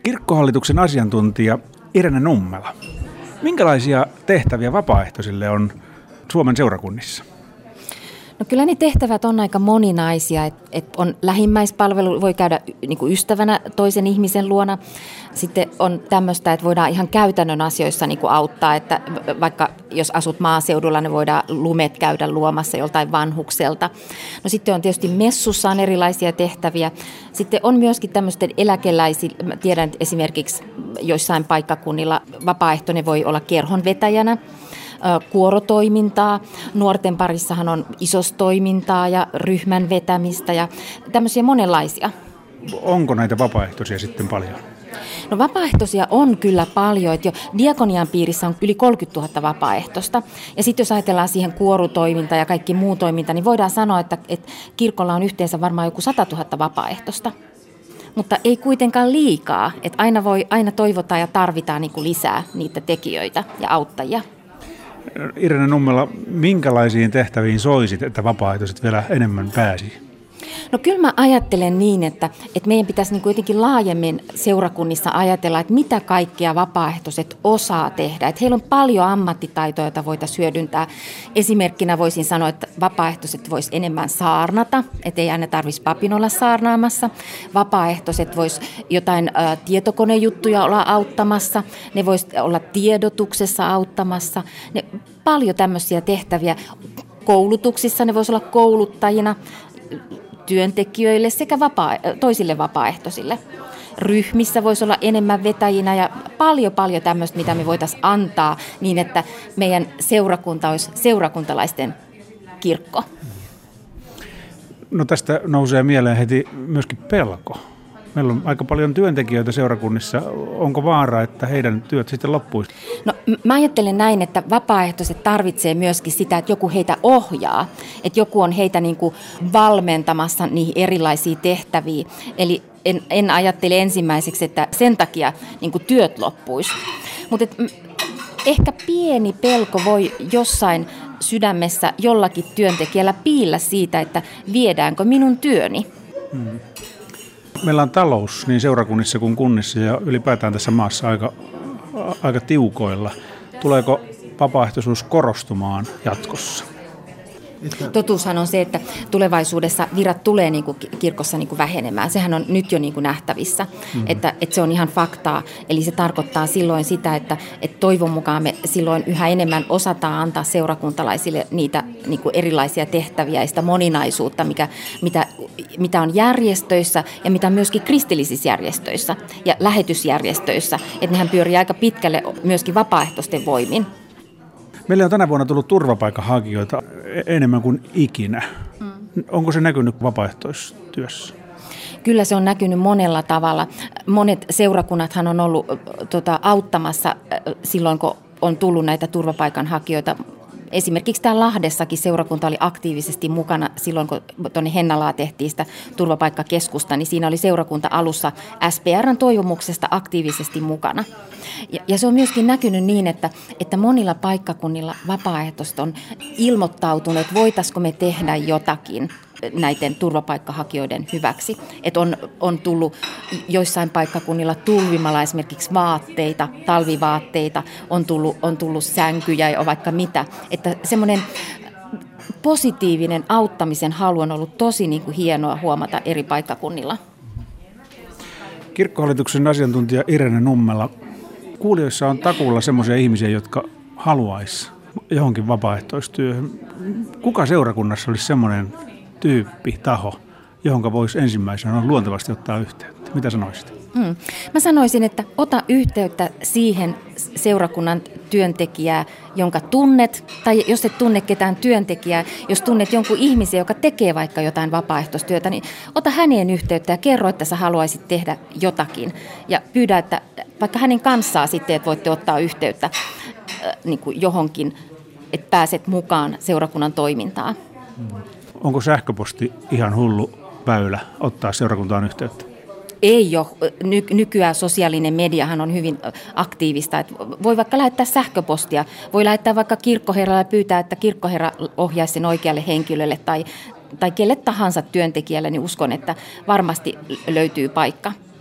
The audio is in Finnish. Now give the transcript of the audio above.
Kirkkohallituksen asiantuntija Irene Nummela. Minkälaisia tehtäviä vapaaehtoisille on Suomen seurakunnissa? No kyllä ne tehtävät on aika moninaisia, että on lähimmäispalvelu, voi käydä niin kuin ystävänä toisen ihmisen luona. Sitten on tämmöistä, että voidaan ihan käytännön asioissa niin kuin auttaa, että vaikka jos asut maaseudulla, niin voidaan lumet käydä luomassa joltain vanhukselta. No sitten on tietysti messussa on erilaisia tehtäviä. Sitten on myöskin tämmöisten eläkeläisillä, mä tiedän, että esimerkiksi joissain paikkakunnilla vapaaehtoinen voi olla kerhonvetäjänä. Kuorotoimintaa. Nuorten parissahan on isostoimintaa ja ryhmän vetämistä ja tämmöisiä monenlaisia. Onko näitä vapaaehtoisia sitten paljon? No vapaaehtoisia on kyllä paljon. Että jo diakonian piirissä on yli 30 000 vapaaehtoista. Ja sitten jos ajatellaan siihen kuorotoimintaa ja kaikki muu toiminta, niin voidaan sanoa, että kirkolla on yhteensä varmaan joku 100 000 vapaaehtoista. Mutta ei kuitenkaan liikaa. Että aina toivotaan ja tarvitaan niin kuin lisää niitä tekijöitä ja auttajia. Irene Nummela, minkälaisiin tehtäviin soisit, että vapaaehtoiset vielä enemmän pääsisi? No kyllä mä ajattelen niin, että meidän pitäisi niin kuin jotenkin laajemmin seurakunnissa ajatella, että mitä kaikkea vapaaehtoiset osaa tehdä. Että heillä on paljon ammattitaitoja, joita voitaisiin hyödyntää. Esimerkkinä voisin sanoa, että vapaaehtoiset vois enemmän saarnata, ettei aina tarvitsisi papin olla saarnaamassa. Vapaaehtoiset vois jotain tietokonejuttuja olla auttamassa. Ne vois olla tiedotuksessa auttamassa. Paljon tämmöisiä tehtäviä. Koulutuksissa ne vois olla kouluttajina työntekijöille sekä toisille vapaaehtoisille. Ryhmissä voisi olla enemmän vetäjinä ja paljon tämmöistä, mitä me voitaisiin antaa niin, että meidän seurakunta olisi seurakuntalaisten kirkko. No tästä nousee mieleen heti myöskin pelko. Meillä on aika paljon työntekijöitä seurakunnissa. Onko vaara, että heidän työt sitten loppuisi? No mä ajattelen näin, että vapaaehtoiset tarvitsee myöskin sitä, että joku heitä ohjaa. Että joku on heitä niin kuin valmentamassa niihin erilaisiin tehtäviin. Eli en ajattele ensimmäiseksi, että sen takia niin kuin työt loppuisi. Mutta ehkä pieni pelko voi jossain sydämessä jollakin työntekijällä piillä siitä, että viedäänkö minun työni. Meillä on talous niin seurakunnissa kuin kunnissa ja ylipäätään tässä maassa aika tiukoilla. Tuleeko vapaaehtoisuus korostumaan jatkossa? Totuushan on se, että tulevaisuudessa virat tulee niin kuin kirkossa niin kuin vähenemään. Sehän on nyt jo niin kuin nähtävissä, että se on ihan faktaa. Eli se tarkoittaa silloin sitä, että toivon mukaan me silloin yhä enemmän osataan antaa seurakuntalaisille niitä niin kuin erilaisia tehtäviä ja sitä moninaisuutta, mitä on järjestöissä ja mitä on myöskin kristillisissä järjestöissä ja lähetysjärjestöissä. Että nehän pyörii aika pitkälle myöskin vapaaehtoisten voimin. Meillä on tänä vuonna tullut turvapaikanhakijoita enemmän kuin ikinä. Onko se näkynyt vapaaehtoistyössä? Kyllä se on näkynyt monella tavalla. Monet seurakunnathan on ollut auttamassa silloin, kun on tullut näitä turvapaikanhakijoita. Esimerkiksi täällä Lahdessakin seurakunta oli aktiivisesti mukana silloin, kun tuonne Hennalaa tehtiin sitä turvapaikkakeskusta, niin siinä oli seurakunta alussa SPR:n toivomuksesta aktiivisesti mukana. Ja se on myöskin näkynyt niin, että monilla paikkakunnilla vapaaehtoiset on ilmoittautunut, että voitaisiko me tehdä jotakin näiden turvapaikkahakijoiden hyväksi. Että on tullut joissain paikkakunnilla tulvimalla esimerkiksi vaatteita, talvivaatteita, on tullut sänkyjä ja vaikka mitä. Että semmoinen positiivinen auttamisen halu on ollut tosi niin kuin hienoa huomata eri paikkakunnilla. Kirkkohallituksen asiantuntija Irene Nummela. Kuulijoissa on takuulla semmoisia ihmisiä, jotka haluaisi johonkin vapaaehtoistyöhön. Kuka seurakunnassa olisi semmoinen tyyppi, taho, johonka voisi ensimmäisenä luontevasti ottaa yhteyttä? Mitä sanoisit? Mä sanoisin, että ota yhteyttä siihen seurakunnan työntekijää, jonka tunnet, tai jos et tunne ketään työntekijää, jos tunnet jonkun ihmisen, joka tekee vaikka jotain vapaaehtoistyötä, niin ota häneen yhteyttä ja kerro, että sä haluaisit tehdä jotakin. Ja pyydä, että vaikka hänen kanssaan sitten, että voitte ottaa yhteyttä niin kuin johonkin, että pääset mukaan seurakunnan toimintaan. Onko sähköposti ihan hullu väylä ottaa seurakuntaan yhteyttä? Ei ole. Nykyään sosiaalinen mediahan on hyvin aktiivista. Että voi vaikka lähettää sähköpostia, voi lähettää vaikka kirkkoherralle ja pyytää, että kirkkoherra ohjaisi sen oikealle henkilölle tai kelle tahansa työntekijälle, niin uskon, että varmasti löytyy paikka.